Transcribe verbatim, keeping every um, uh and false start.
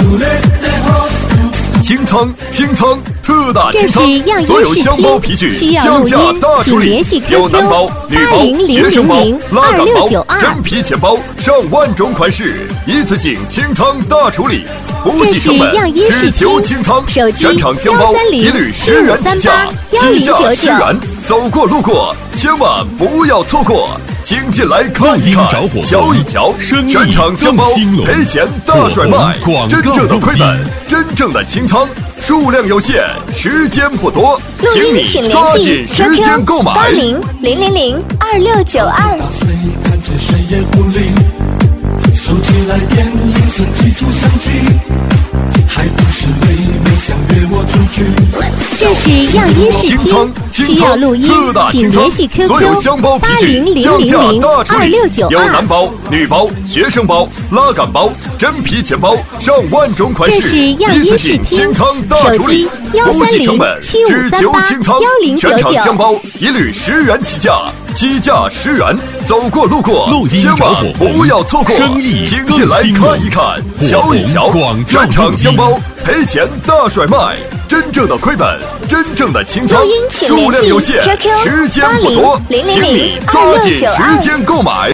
清仓清仓特大清仓， 这是样所有音视箱包皮听， 具需要降价录音大处理请联系， 有 Q Q 男包、女包、 八零零学生包、 零零拉杆包二六九、二。 真皮钱包，上万种款式，一次性清仓大处理，不计成本， 这是样音视只求听清仓， 手机全场箱包幺三零一律实然起价， 七五三八起价幺零九九实然，走过路过千万不要错过。请进来看一看，瞧一瞧，全场箱包赔钱大甩卖，真正的亏本，真正的清仓，数量有限，时间不多，请你抓紧时间购买。 八零零零零二六九二。 谁也不理，手机来电铃声记住相机，还不是妹妹想约我出去。 这是样音视听，需要录音请联系 Q Q 八零零零零二六九二。 有男包、女包、学生包、拉杆包、真皮钱包，上万种款式， 这是样音视听，手机幺三零七五三八幺零九九。 全场箱包一律实然起价，起价实然，走过路过千万不要错过，请进来看一看，瞧一瞧，全场箱包赔钱大甩卖，真正的亏本，真正的清仓，数量有限，时间不多，请你抓紧时间购买。